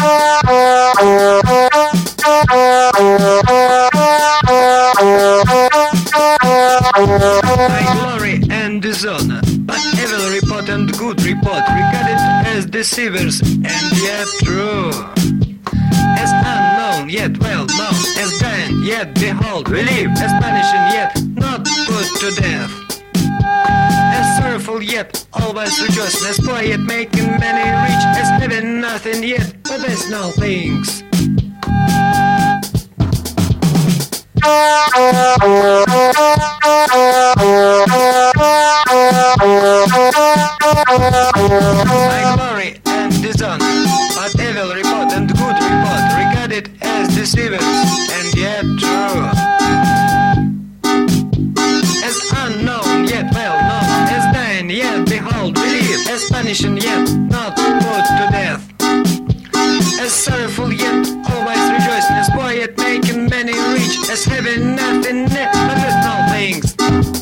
My glory and dishonor, but evil report and good report, regarded as deceivers and yet true, as unknown yet well known, as dying yet behold we live, as punishing yet not put to death, as sorrowful yet always rejoicing, as poor yet making many rich, as having nothing yet but there's no things. My glory and dishonor, but evil report and good report, regarded as deceivers and yet true, as unknown yet well known, as dying yet behold we live, as punishing yet not put to death, as sorrowful yet always rejoicing, as poor yet making many rich, as having nothing yet but with no things.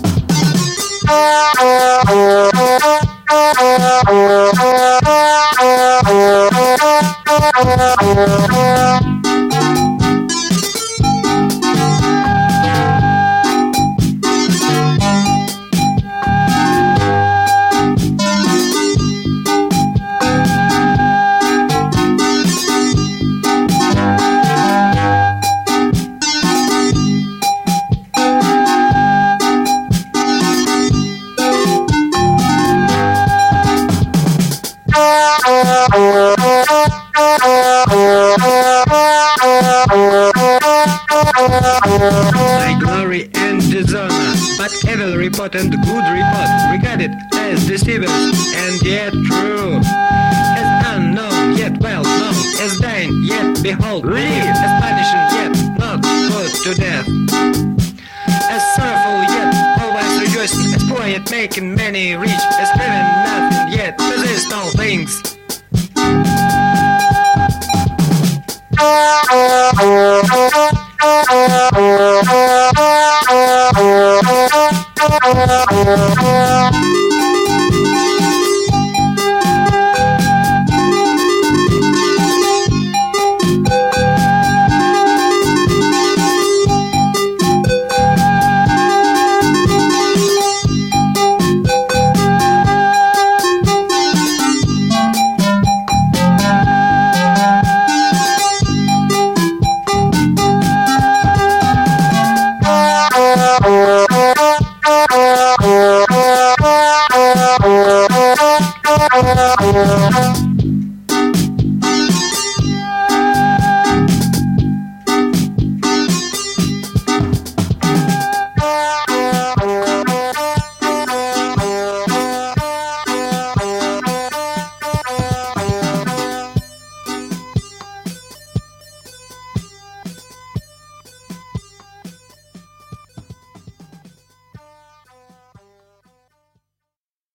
My glory and dishonor, but evil report and good report, regarded as deceivers and yet true, as unknown yet well known, as dying yet behold we live, as punishing yet not put to death, as sorrowful yet always rejoicing, as poor yet making many rich, as having nothing yet possess no things.